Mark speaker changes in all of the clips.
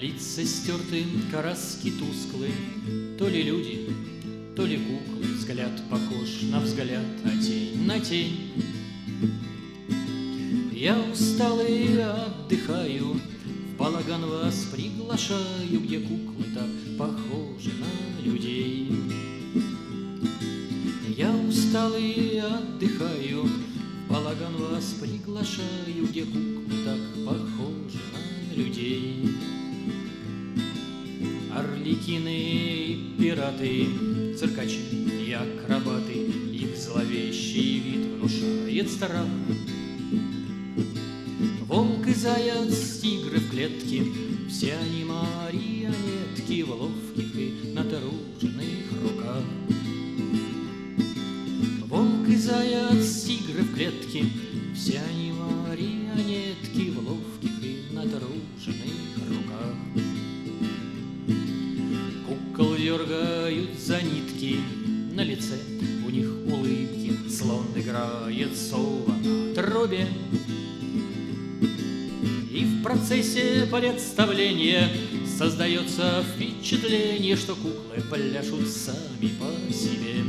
Speaker 1: Лица стерты, краски тусклые, то ли люди, то ли куклы. Взгляд похож на взгляд, а тень на тень. Я устал и отдыхаю, в балаган вас приглашаю, где куклы так похожи на людей. Я устал и отдыхаю, в балаган вас приглашаю, где куклы так похожи на людей. Арлекины и пираты, циркачи и акробаты, их зловещий вид внушает страх. Волк и заяц, тигры в клетке, все они марионетки в ловких и натруженных руках. Волк и заяц, тигры в клетке, все они марионетки в ловких и натруженных руках. Кукол дергают за нитки, на лице у них улыбки, слон играет соло на трубе. И в процессе представления создается впечатление, что куклы пляшут сами по себе.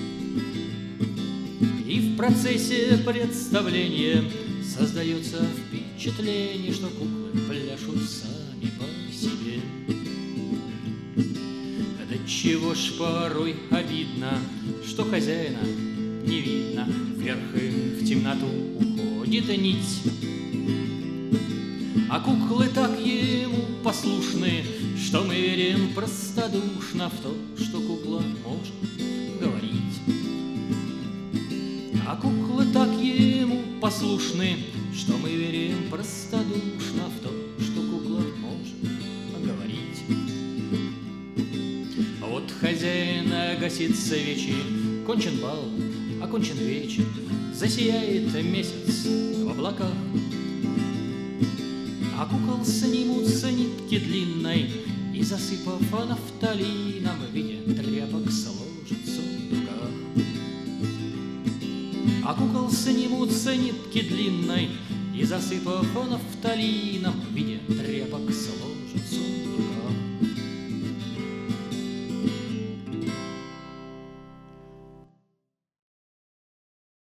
Speaker 1: И в процессе представления создается впечатление, что куклы пляшут сами по себе. Да чего ж порой обидно, что хозяина не видно, вверх им в темноту уходит нить. А куклы так ему послушны, что мы верим простодушно в то, что кукла может говорить. А куклы так ему послушны, что мы верим простодушно в то, что кукла может говорить. Вот хозяин гасит свечи, кончен бал, окончен вечер, засияет месяц в облаках. А кукол снимутся нитки длинной и, засыпав нафталином, в виде тряпок сложат в сундуках. А кукол снимутся нитки длинной и, засыпав нафталином, в виде тряпок сложат